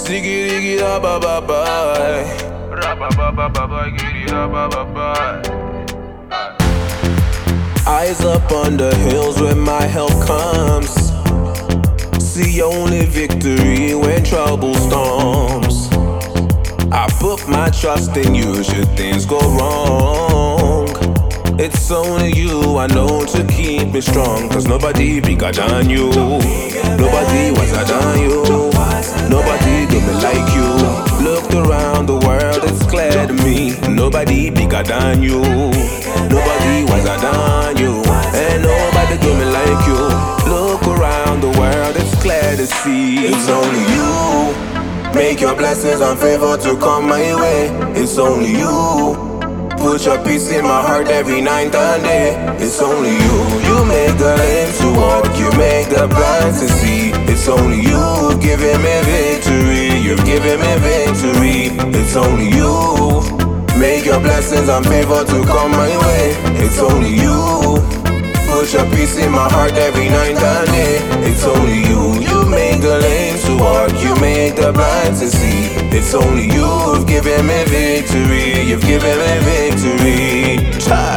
Siggy diggy da ba ba ba. Ra ba ba ba ba ba giddy da ba ba ba. Eyes up on the hills where my help comes. See only victory when trouble storms. I put my trust in you should things go wrong. It's only you I know to keep me strong. Cause nobody bigger than you. Nobody wiser than you. Nobody do me like you. Looked around the world, it's clear to me. Nobody bigger than you. Nobody wiser than you. And nobody do me like you. Look around the world, it's clear to see. It's only you. Make your blessings and favor to come my way. It's only you. Put your peace in my heart every night and day. It's only you. You make the lame to walk. You make the blind to see. It's only you. You've given me victory. You've given me victory. It's only you. Make your blessings and favor to come my way. It's only you. Put your peace in my heart every night and day. It's only you. You make the lame to walk. You make the blind to see. It's only you. You've given me victory. You've given me victory.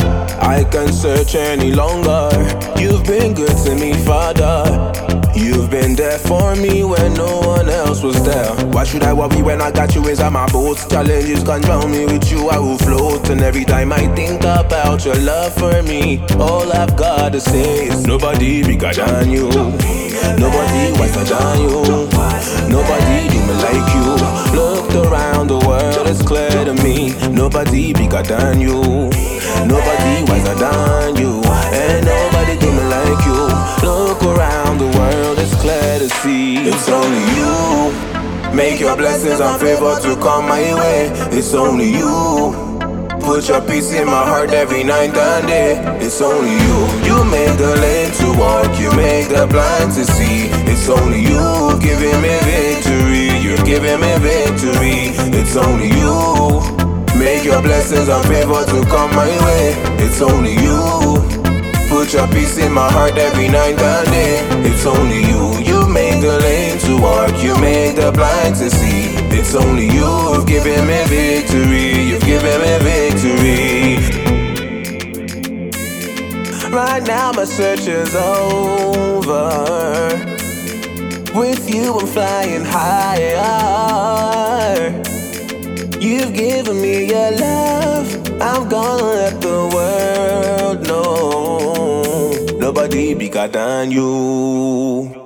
I can't search any longer. You've been good to me, Father. You've been there for me when no one else was there. Why should I worry when I got you inside my boat? Challenges can't drown me, with you I will float. And every time I think about your love for me, all I've gotta say is nobody bigger than you. Nobody wiser than you. Nobody do me like you. Looked around the world, it's clear to me. Nobody bigger than you. Nobody wiser than you. And nobody do me like you. Look around the world, it's clear to see. It's only you. Make your blessings and favor to come my way. It's only you. Put your peace in my heart every night and day. It's only you. You make the lame to walk. You make the blind to see. It's only you. Giving me victory. You're giving me victory. It's only you. Make your blessings and favor to come my way. It's only you. Put your peace in my heart every night and day. It's only you. You make the lame to walk. You make the blind to see. It's only you. You've given me victory. You've given me victory. Right now my search is over. With you I'm flying higher. You've given me your love. I'm gonna let the world know. Nobody bigger than you.